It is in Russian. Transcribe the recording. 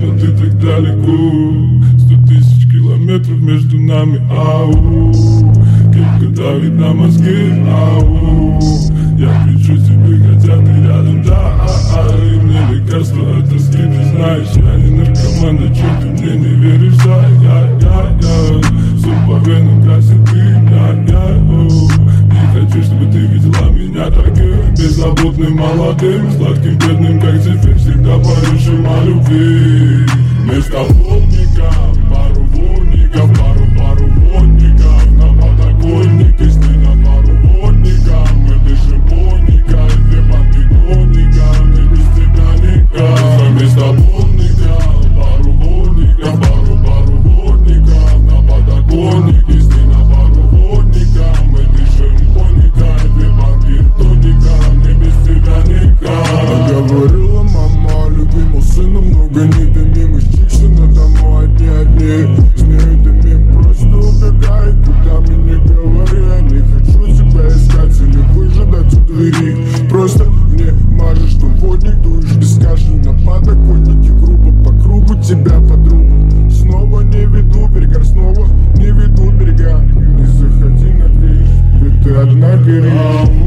но ты так далеко. 100 000 километров между нами, ау. Кепка давит на мозги, ау. Я кричу тебе, хотя ты рядом, да, и мне лекарство от тоски, ты знаешь. Я не наркоман, да чё ты мне не веришь, да, я суп по венам красит ты, я не хочу, чтобы ты видела меня таким беззаботным, молодым, сладким, бедным, как теперь. Всегда порывшим о любви. Вместо водников пару водников, пару водников на подоконнике, сни на пару водников. Мы дышим водникой, две банки тоника, мне без тебя никак. Вместо водников пару водников, пару водников на подоконнике, сни на пару водников. Мы дышим водникой, две банки тоника, мне без тебя никак. Говорила мама, любимого сына много не дымим. Из Чиксона домой одни. С ней дымим, просто убегай, куда мне не говори. Я не хочу тебя искать или выжидать у двери. Просто мне мажешь, что водник дуешь бескашенно. На подоконнике грубо по кругу тебя подругу. Снова не веду берега, снова не веду берега. Не заходи на движ, ведь ты одна горишь.